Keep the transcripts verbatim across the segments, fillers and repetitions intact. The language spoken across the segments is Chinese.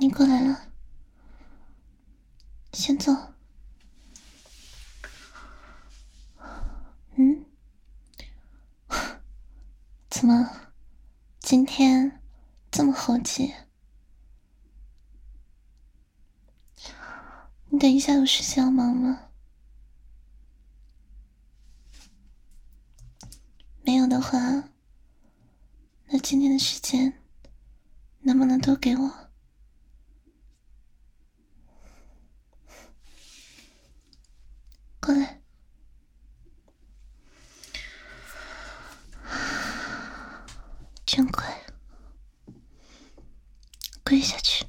你过来了，先坐。嗯？怎么今天这么猴急？你等一下有事情要忙吗？没有的话，那今天的时间能不能都给我？过来。真乖，跪下去。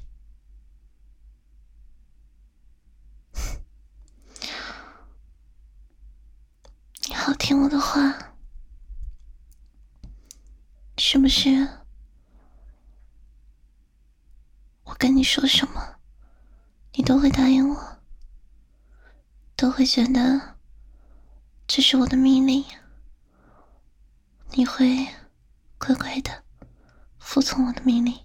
你好听我的话，是不是？我跟你说什么，你都会答应我，都会觉得这是我的命令，你会乖乖的服从我的命令。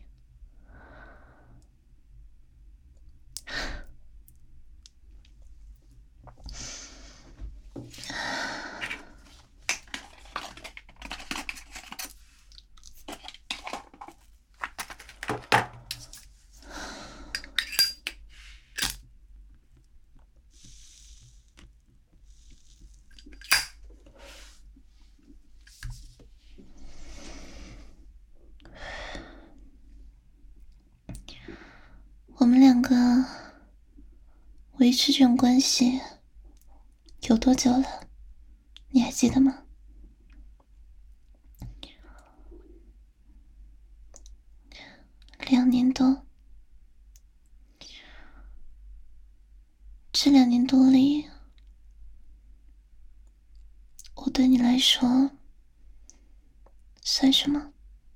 我们两个维持这种关系有多久了？你还记得吗？两年多。这两年多里，我对你来说算什么？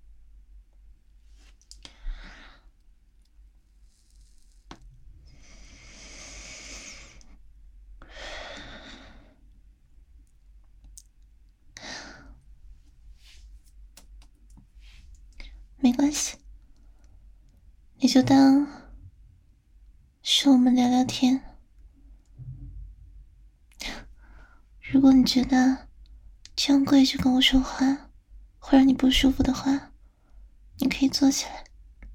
没关系，你就当是我们聊聊天。如果你觉得这样跪着跟我说话会让你不舒服的话，你可以坐起来。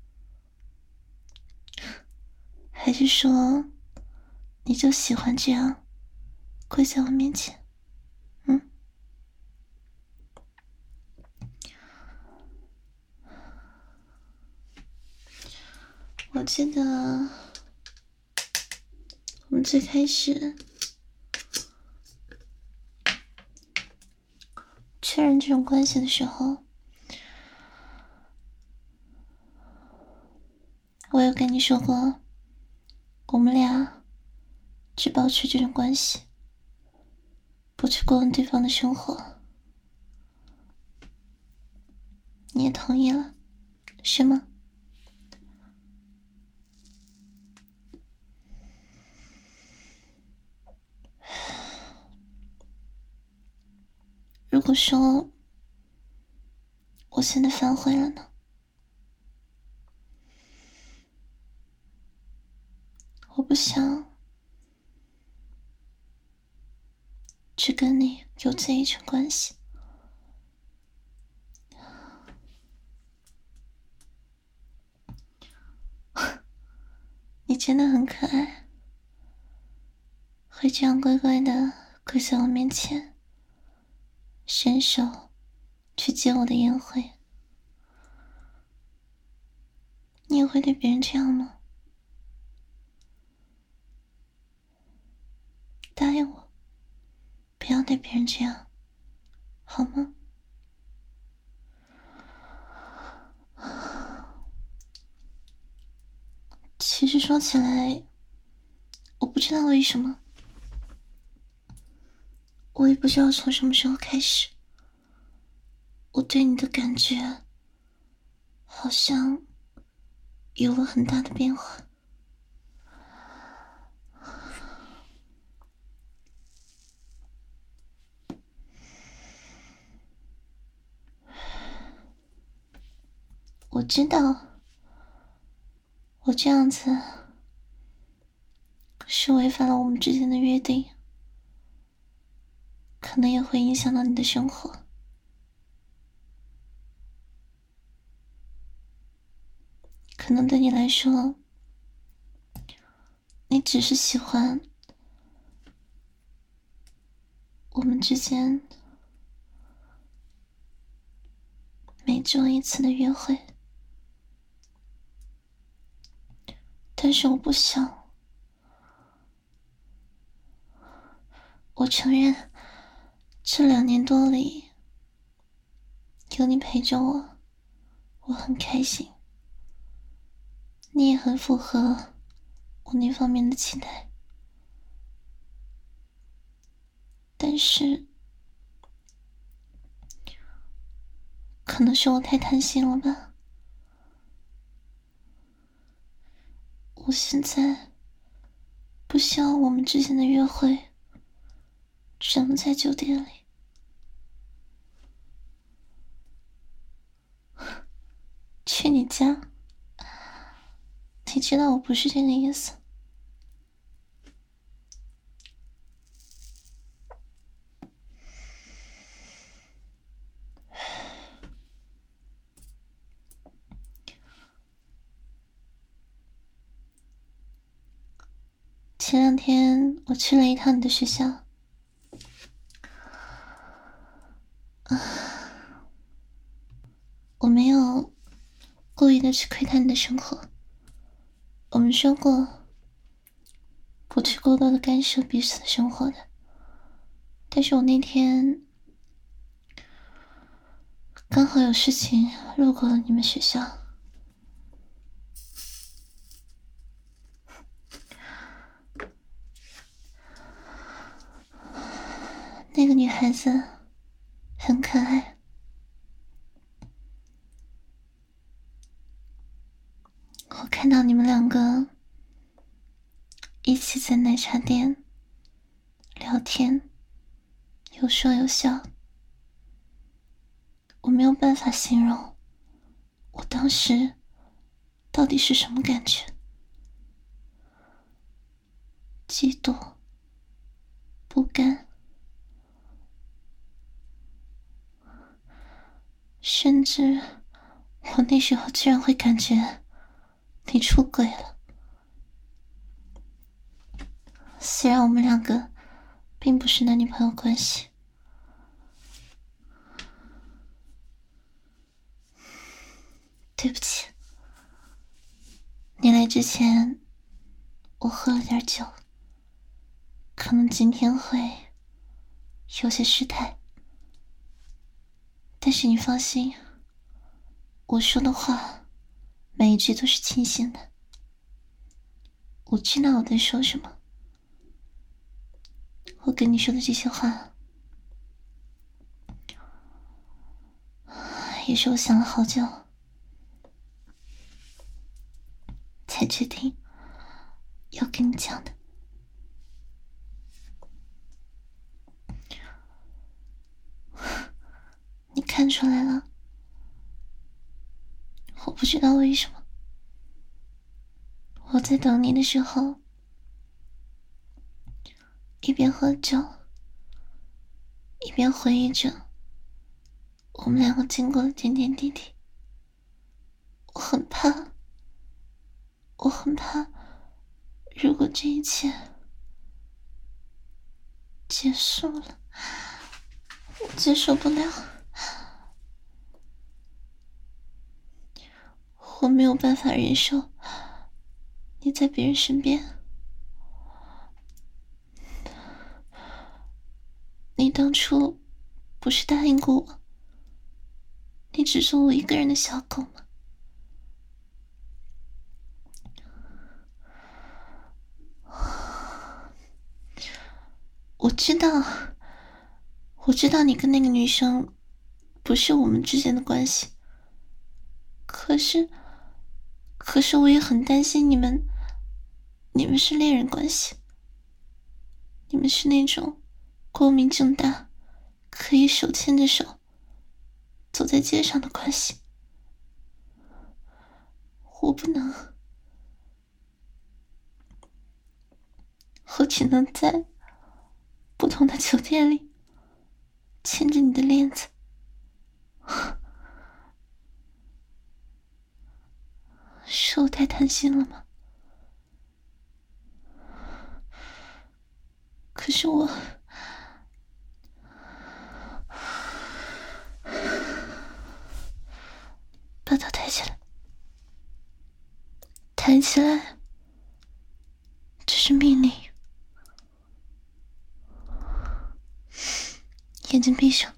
还是说你就喜欢这样跪在我面前？嗯？我记得我们最开始确认这种关系的时候，我有跟你说过，我们俩只保持这种关系，不去过问对方的生活。你也同意了，是吗？如果说我现在反悔了呢？我不想只跟你有这一层关系。你真的很可爱，会这样乖乖的跪在我面前，伸手去接我的烟灰。你也会对别人这样吗？答应我，不要对别人这样，好吗？其实说起来，我不知道为什么，我也不知道从什么时候开始，我对你的感觉好像有了很大的变化。我知道我这样子是违反了我们之间的约定，可能也会影响到你的生活。可能对你来说，你只是喜欢我们之间每周一次的约会，但是我不想。我承认，这两年多里有你陪着我，我很开心。你也很符合我那方面的期待，但是可能是我太贪心了吧。我现在不希望我们之间的约会只能在酒店里。去你家？你知道我不是这个意思。前两天我去了一趟你的学校，我没有故意的去窥探你的生活。我们说过不去过多的干涉彼此的生活的，但是我那天刚好有事情路过了你们学校。那个女孩子很可爱，我看到你们两个一起在奶茶店聊天，有说有笑，我没有办法形容我当时到底是什么感觉。嫉妒，不甘，甚至我那时候居然会感觉你出轨了。虽然我们两个并不是男女朋友关系，对不起，你来之前我喝了点酒，可能今天会有些失态，但是你放心，我说的话每一句都是清醒的，我知道我在说什么。我跟你说的这些话也是我想了好久才决定要跟你讲的。你看出来了，我不知道为什么我在等你的时候一边喝酒一边回忆着我们两个经过的点点滴滴。我很怕我很怕如果这一切结束了，我接受不了，我没有办法忍受你在别人身边。你当初不是答应过我，你只做我一个人的小狗吗？我知道，我知道你跟那个女生不是我们之间的关系，可是，可是我也很担心你们，你们是恋人关系，你们是那种光明正大，可以手牵着手走在街上的关系。我不能， 我只能在不同的酒店里牵着你的链子。是我太贪心了吗？可是我把它抬起来，抬起来，这是命令。眼睛闭上。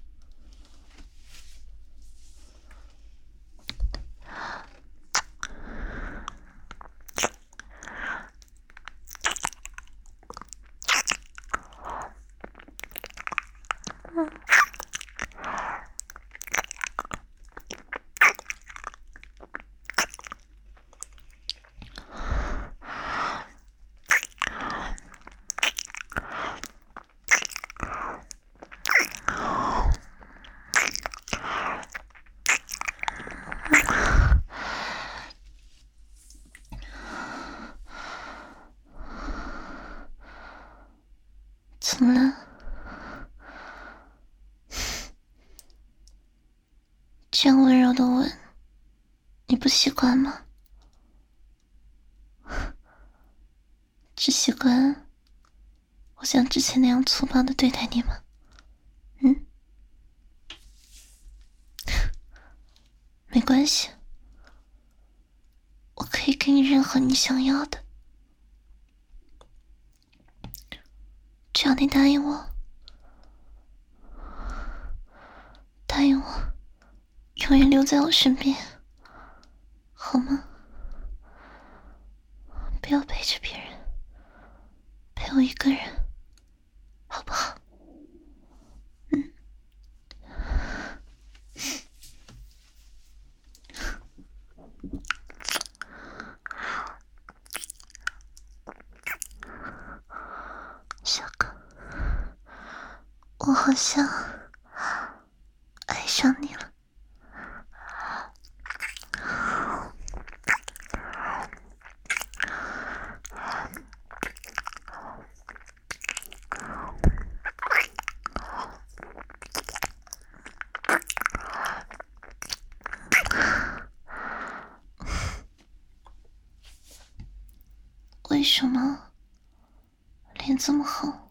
怎么了？这样温柔的吻，你不习惯吗？只习惯我像之前那样粗暴的对待你吗？嗯？没关系，我可以给你任何你想要的，只要你答应我，答应我永远留在我身边，好吗？不要陪着别人，陪我一个人，好不好？嗯。小狗，我好像爱上你了。为什么脸这么红？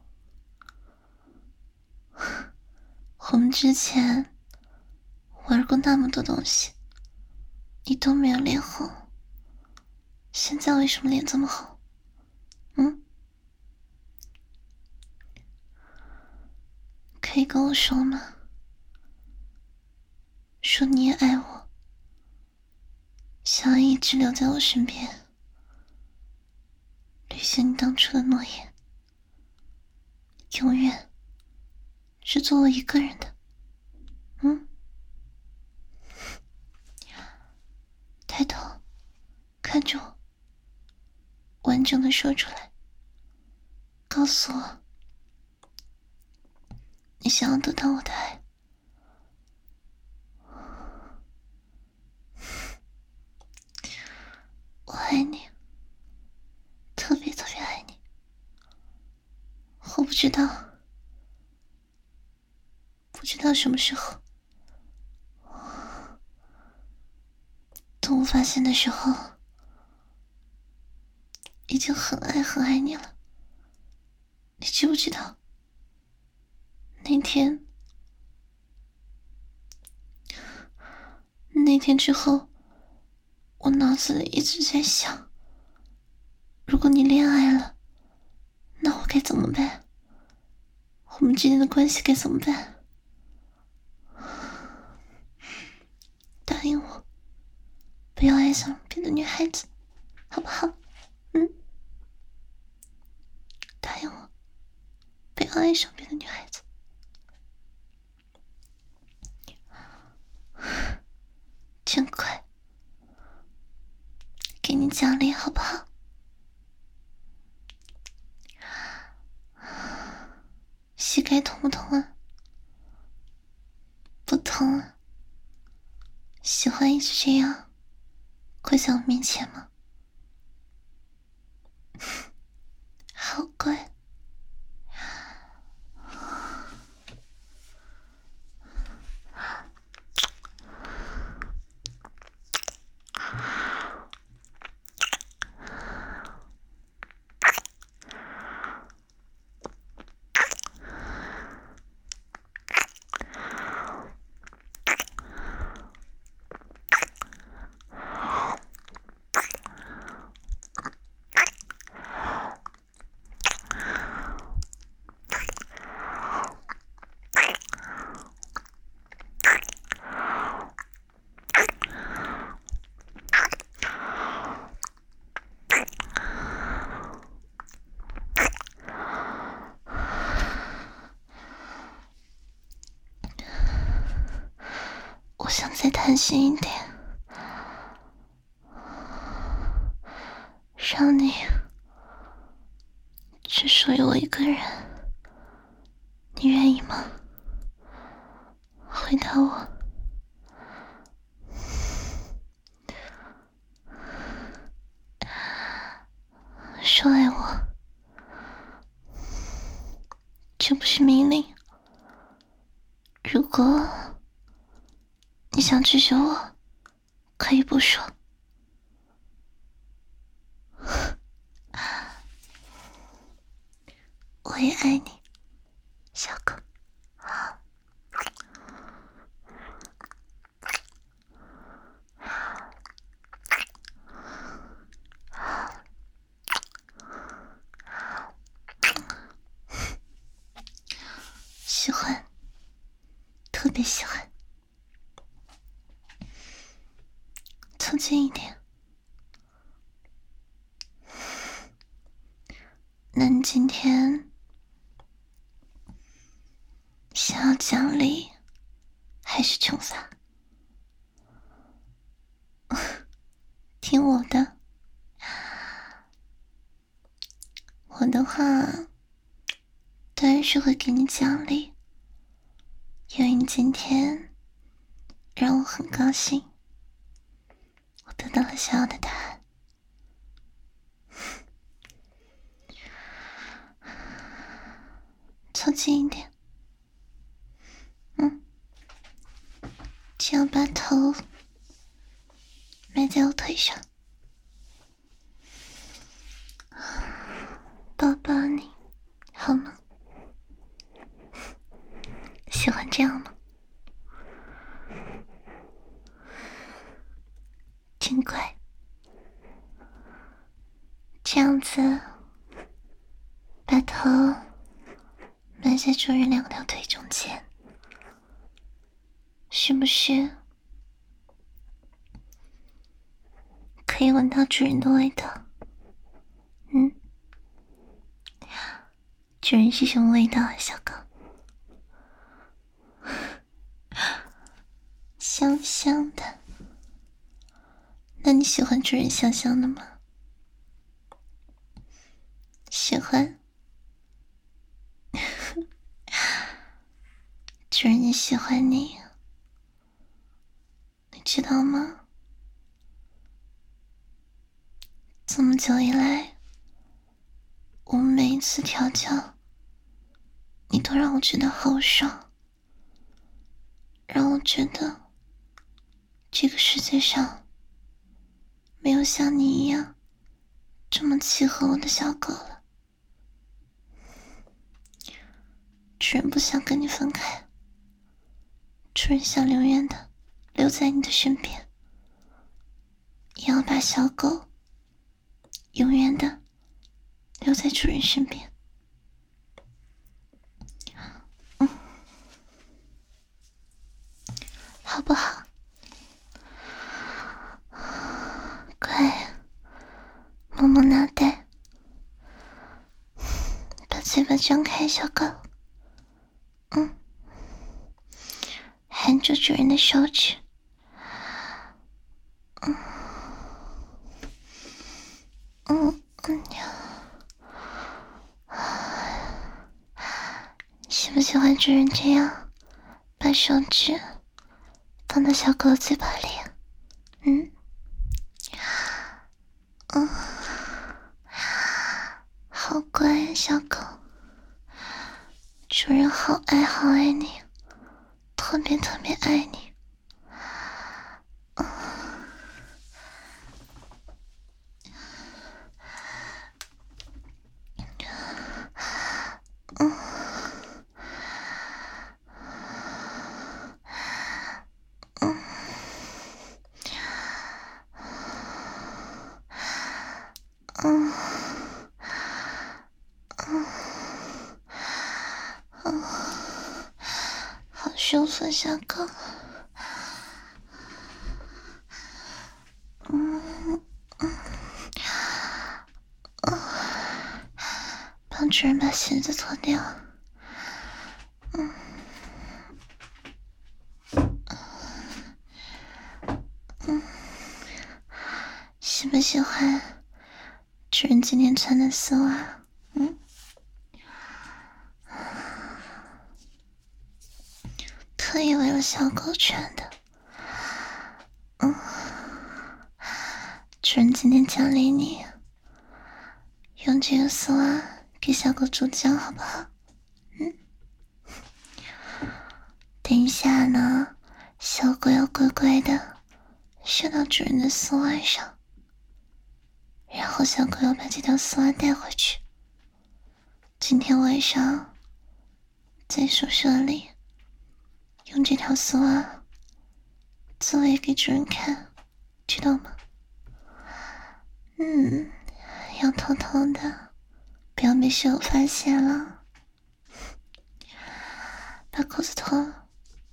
我们之前玩过那么多东西，你都没有脸红，现在为什么脸这么红？嗯？可以跟我说吗？说你也爱我，想要一直留在我身边，履行你当初的诺言，永远是做我一个人的。嗯？抬头看着我，完整的说出来，告诉我你想要得到我的爱。我爱你，特别特别爱你。我不知道不知道什么时候，等我发现的时候，已经很爱很爱你了。你知不知道那天那天之后，我脑子里一直在想，如果你恋爱了，那我该怎么办？我们之间的关系该怎么办？答应我，不要爱上别的女孩子，好不好？嗯？答应我，不要爱上别的女孩子。真乖，给你奖励好不好？膝盖痛不痛啊？不痛啊？喜欢一直这样跪在我面前吗？好乖， 再贪心一点，让你只属于我一个人，你愿意吗？回答我。说爱我，这不是命令。如果你想拒绝我，可以不说。我也爱你，小狗。喜欢，特别喜欢。凑近一点。那你今天想要奖励还是惩罚？听我的，我的话当然是会给你奖励，因为你今天让我很高兴，我得到了想要的答案。凑近一点，嗯，这样把头埋在我腿上，抱抱你，好吗？喜欢这样吗？真乖，这样子把头埋在主人两条腿中间，是不是可以闻到主人的味道？嗯，主人是什么味道啊，小狗？香香的。那你喜欢主人香香的吗？喜欢。主人也喜欢你，你知道吗？这么久以来，我们每一次调教，你都让我觉得好爽，让我觉得这个世界上没有像你一样这么契合我的小狗了。主人不想跟你分开，主人想永远的留在你的身边，也要把小狗永远的留在主人身边。嗯，好不好？乖，摸摸脑袋，把嘴巴张开，小狗。嗯，含住主人的手指。嗯嗯嗯呀，喜不喜欢主人这样把手指放到小狗的嘴巴里？嗯嗯，好乖呀，小狗，主人好爱好爱你，特别特别爱你。嗯嗯嗯嗯嗯嗯，好舒服，小狗。嗯嗯嗯，帮主人把鞋子脱掉。嗯。 喜不喜欢主人今天穿的丝袜？嗯，特意为了小狗穿的。嗯，主人今天奖励你，用这个丝袜给小狗助教，好不好？嗯，等一下呢，小狗要乖乖的睡到主人的丝袜上，然后小狗要把这条丝袜带回去。今天晚上在宿舍里用这条丝袜作为给主人看，知道吗？嗯，要偷偷的，不要被室友发现了。把裤子脱了，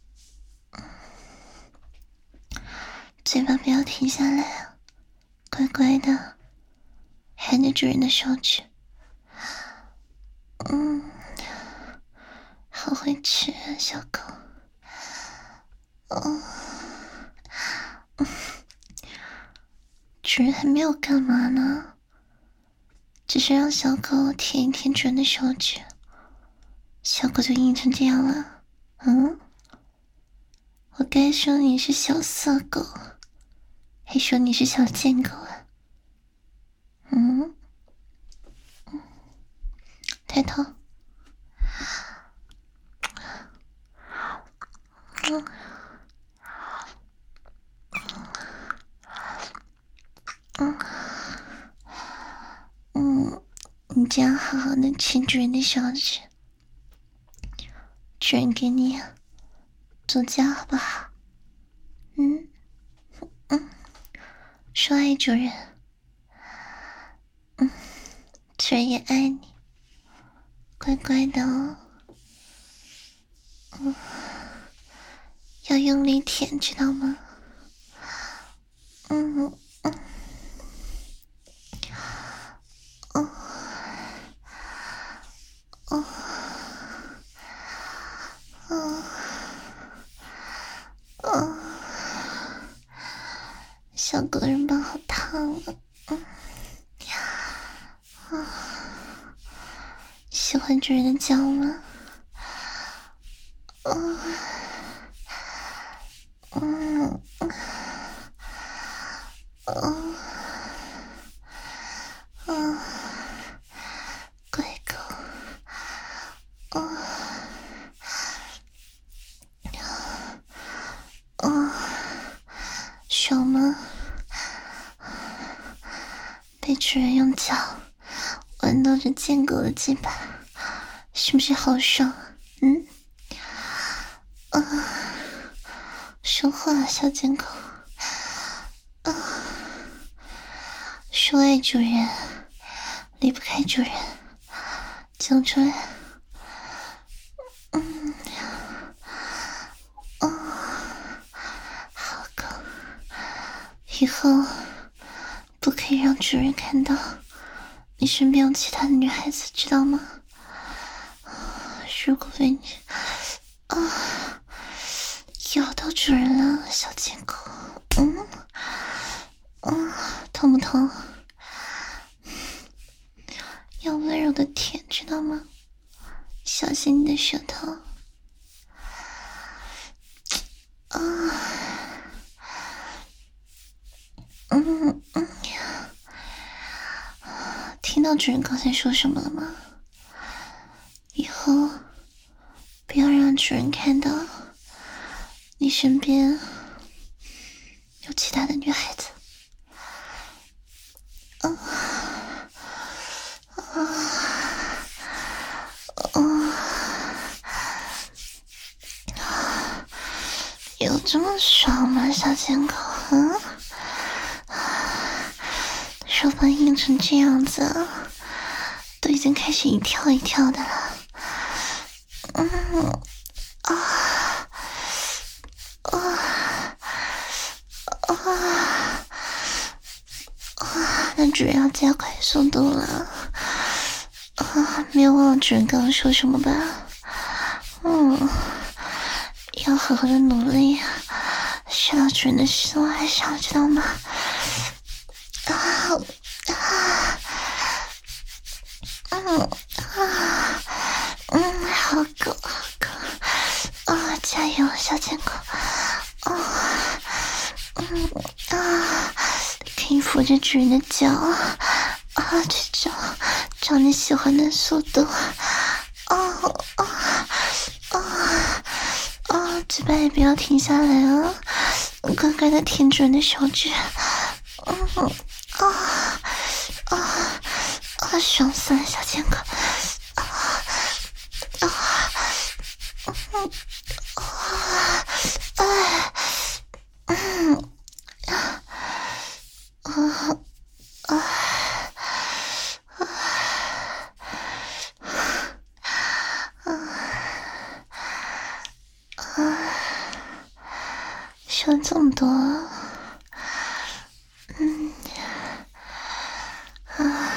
嘴巴不要停下来啊，乖乖的含着主人的手指。嗯，好会吃啊，小狗。嗯，主人还没有干嘛呢，只是让小狗舔一舔主人的手指，小狗就硬成这样了。嗯，我该说你是小色狗，还说你是小贱狗啊？嗯，抬头。嗯，嗯，嗯，你这样好好的亲主人的手指，主人给你助教好不好？嗯嗯，说爱主人，嗯，主人也爱你，乖乖的哦。嗯，要用力舔，知道吗？嗯嗯嗯嗯嗯嗯，小狗人棒好烫啊！嗯啊，喜欢主人的脚吗？嗯嗯嗯嗯，乖狗。嗯嗯，爽吗？被主人用脚玩到这贱狗的鸡巴，是不是好爽？嗯，啊，说话，小贱狗。啊，说爱主人，离不开主人，讲出来。嗯，啊，好狗，以后不可以让主人看到你身边有其他的女孩子，知道吗？如果被你啊咬到主人了，小贱狗，嗯嗯，痛不痛？要温柔的舔，知道吗？小心你的舌头。啊，嗯嗯，听到主人刚才说什么了吗？以后不要让主人看到你身边有其他的女孩子。嗯嗯嗯，有这么爽吗，小贱狗？嗯，手把硬成这样子，都已经开始一跳一跳的了。嗯啊啊啊啊！那主人要加快速度了啊！没有忘了主人刚刚说什么吧？嗯，要好好的努力，射到主人的丝袜上，知道吗？啊嗯啊嗯，好够好够啊！加油，小贱狗！啊嗯啊，可以扶着主人的脚啊，去找找你喜欢的速度。哦哦哦哦，嘴巴也不要停下来啊！乖乖的舔主人的手指。嗯啊啊啊！爽死了，小贱狗！啊啊嗯啊哎嗯啊啊啊啊！说这么多，嗯啊，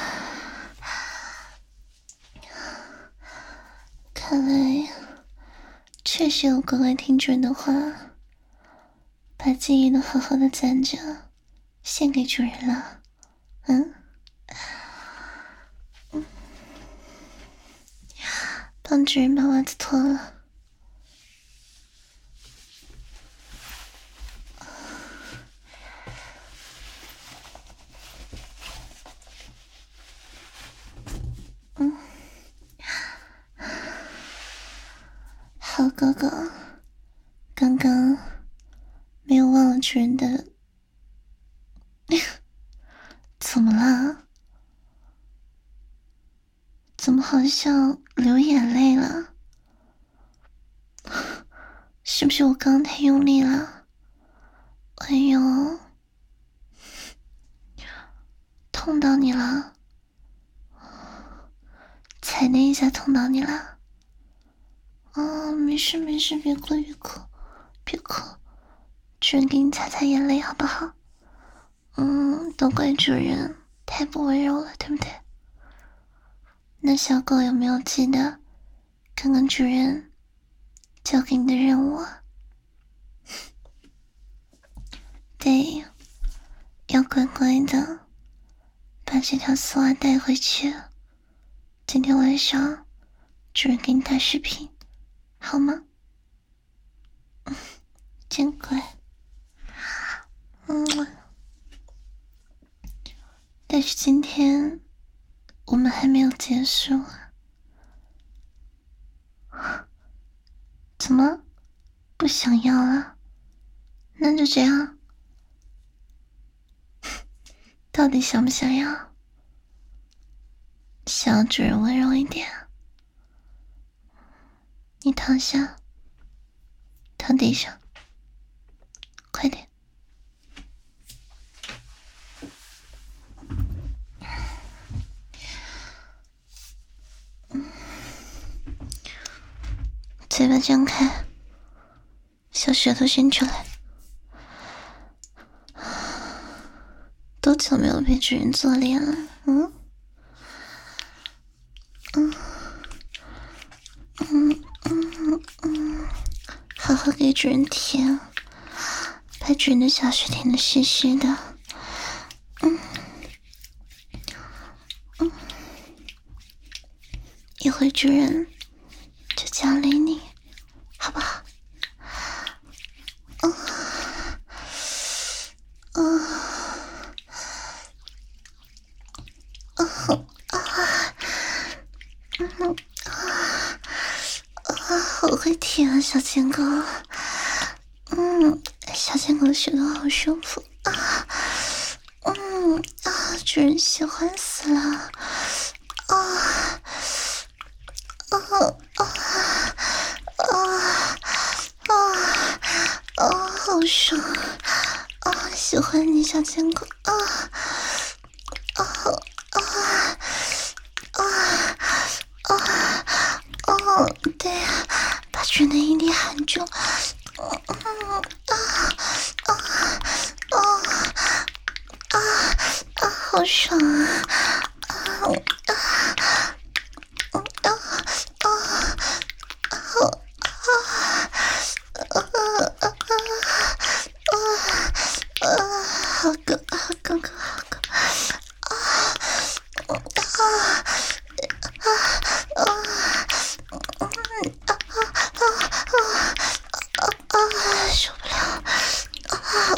看来确实有乖乖听主人的话，把记忆都好好的攒着，献给主人了。嗯，嗯，帮主人把袜子脱了。嗯，好哥哥，刚刚没有忘了主人的。怎么了？怎么好像流眼泪了？是不是我刚刚太用力了？哎呦，痛到你了？踩那一下痛到你了？哦，没事没事，别哭别哭别哭，主人给你擦擦眼泪好不好？嗯，都怪主人太不温柔了，对不对？那小狗有没有记得刚刚主人交给你的任务啊？对，要乖乖的把这条丝袜带回去。今天晚上主人给你打视频，好吗？嗯，真乖。嗯，但是今天我们还没有结束啊。怎么不想要了？那就这样。到底想不想要？想要主人温柔一点。你躺下，躺地上，快点。嘴巴张开，小舌头伸出来。多久没有被主人做脸了？嗯嗯嗯嗯嗯，好好给主人舔，把主人的小穴舔得湿湿的。嗯嗯，一会儿主人就奖励你，好不好？嗯嗯嗯啊嗯啊啊！好会舔啊，小贱狗。嗯，小贱狗的舌头好舒服啊。嗯啊，主人喜欢死了。啊啊啊啊啊啊！好爽啊！喜欢你，小贱狗啊啊啊啊啊啊！对呀，把主人的阴蒂含住。嗯嗯啊啊啊啊啊！好爽啊！啊啊啊啊啊啊啊啊！好哥，好哥哥，好哥， 受不了！啊！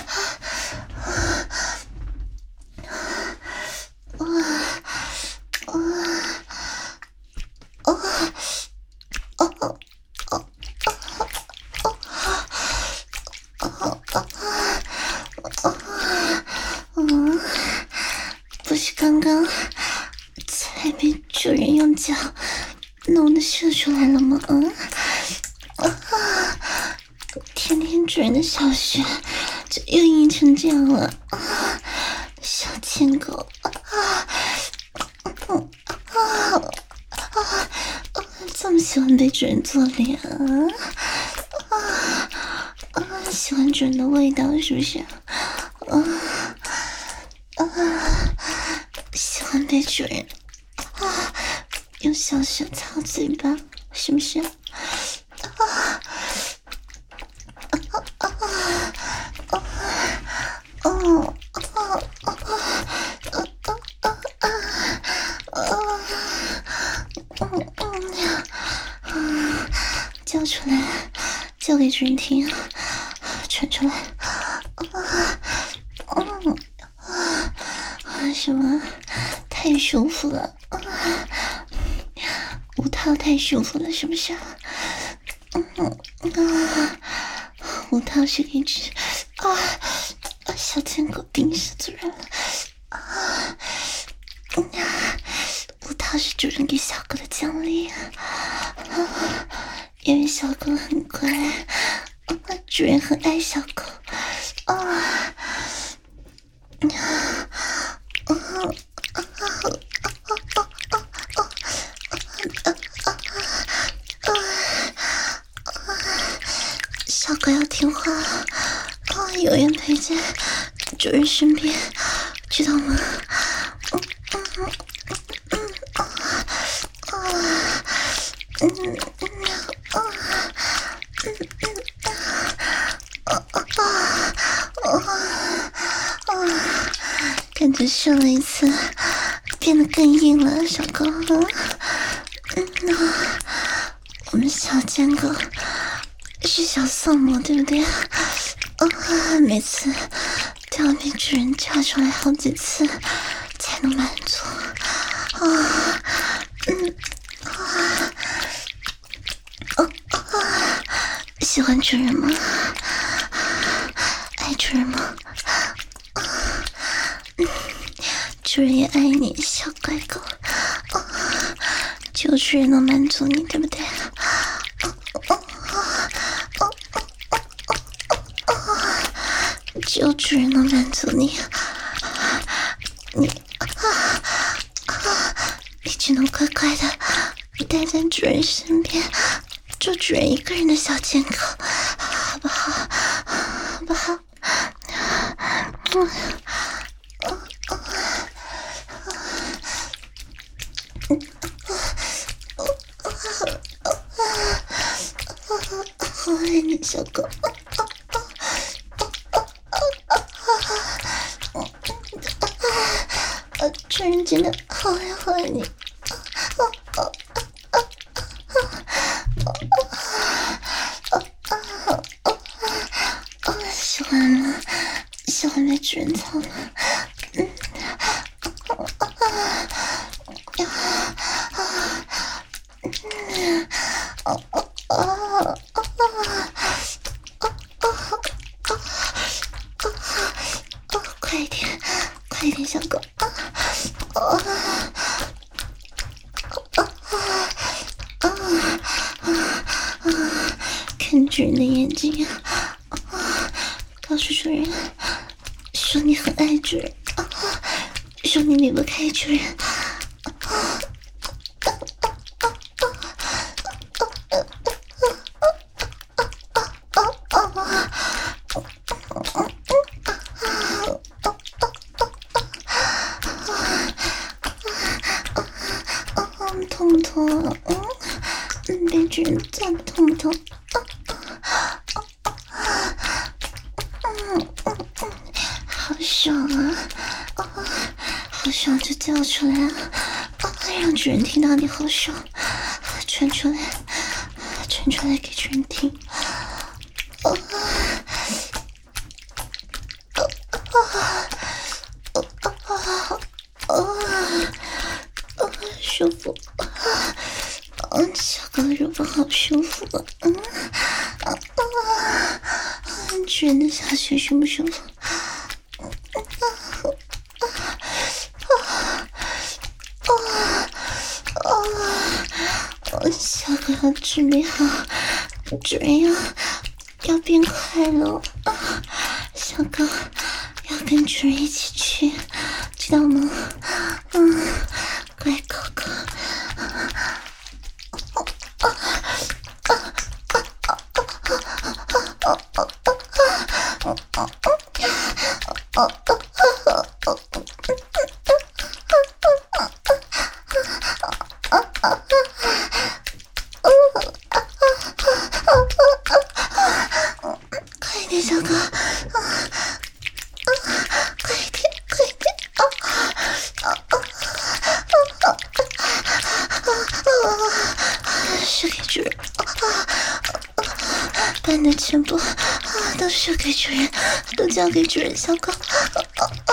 嗯，不是刚刚才被主人用脚弄得射出来了吗？嗯，啊，天天主人的小穴就又硬成这样了，啊，小贱狗！啊啊啊啊！这么喜欢被主人做脸啊？啊啊！喜欢主人的味道是不是？啊啊！喜欢被主人啊用小手擦嘴巴是不是？啊啊啊啊！哦哦哦哦哦哦！嗯嗯嗯，叫出来，叫给主人听，传出来。啊，嗯啊，什么？太舒服了啊！无套太舒服了，是不是？嗯啊，无套是一只啊啊小贱狗盯死主人了啊！无套是主人给小狗的奖励啊，因为小狗很乖，主人很爱小狗啊。小狗要听话啊，永远陪在主人身边，知道吗？嗯嗯嗯啊啊嗯嗯啊嗯嗯啊啊啊啊！感觉上了一次，变得更硬了，小狗。嗯啊，我们小贱狗是小丧魔，对不对？啊，每次都要被主人叫出来好几次才能满足。啊，嗯啊，哦啊，喜欢主人吗？爱主人吗？嗯，主人也爱你，小乖狗。啊，只有主人能满足你，对不对？只有主人能满足你，你啊啊，你只能乖乖的待在主人身边，做主人一个人的小贱狗，好不好？好不好？嗯啊啊好爱你，小狗。主人真的好爱好爱你，喜欢吗？喜欢被主人操吗？嗯，快一点，快一点，小狗！啊啊啊啊啊！看主人的眼睛，啊，告诉主人，说你很爱主人，啊，说你离不开主人，啊。痛不痛啊？嗯，嗯，被主人叫的痛不痛？嗯嗯嗯，好爽啊！啊，好好爽就叫出来啊！让主人听到你好爽，传出来，传出来给主人听。啊啊啊啊啊！舒服，嗯，小狗的乳房好舒服，嗯啊啊！主人的小穴舒不舒服？小狗要准备好，主人要要变快了啊！小狗要跟主人一起去，知道吗？嗯，乖狗狗。快点，小狗！啊啊！快点，快点！啊啊啊啊啊！射给主人！啊啊！把你的全部啊都射给主人，都交给主人，小狗！啊啊啊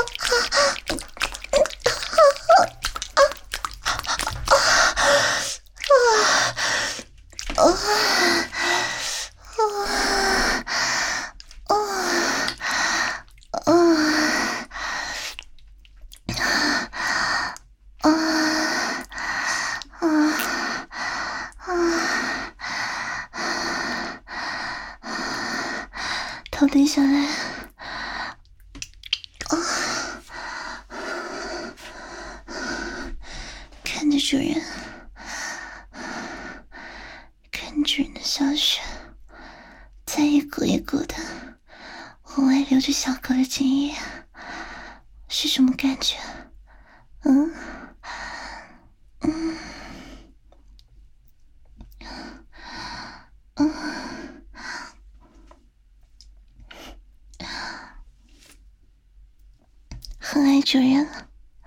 啊！啊！头低下来，啊！看着主人，看主人的小穴在一股一股的往外流着，小狗的精液是什么感觉？嗯嗯嗯。很爱主人了，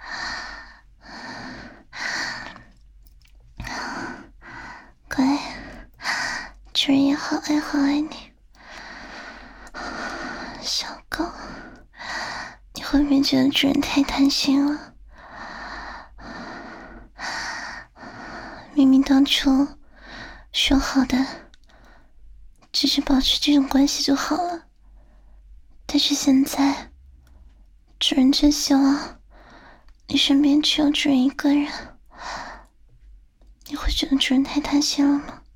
乖，主人也好爱好爱你。小狗，你会不会觉得主人太贪心了？明明当初说好的只是保持这种关系就好了，但是现在主人真希望你身边只有主人一个人，你会觉得主人太贪心了吗？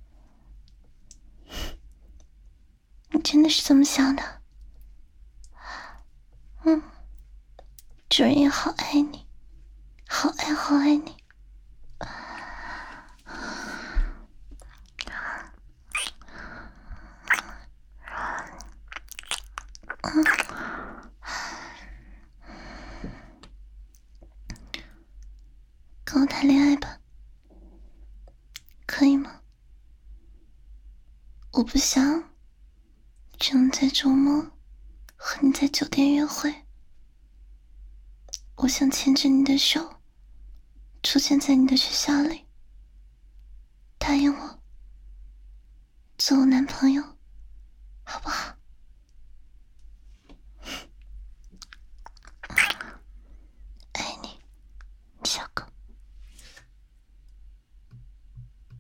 你真的是这么想的？嗯，主人也好爱你，好爱好爱你。嗯，跟我谈恋爱吧，可以吗？我不想只能在周末和你在酒店约会，我想牵着你的手出现在你的学校里，答应我做我男朋友好不好？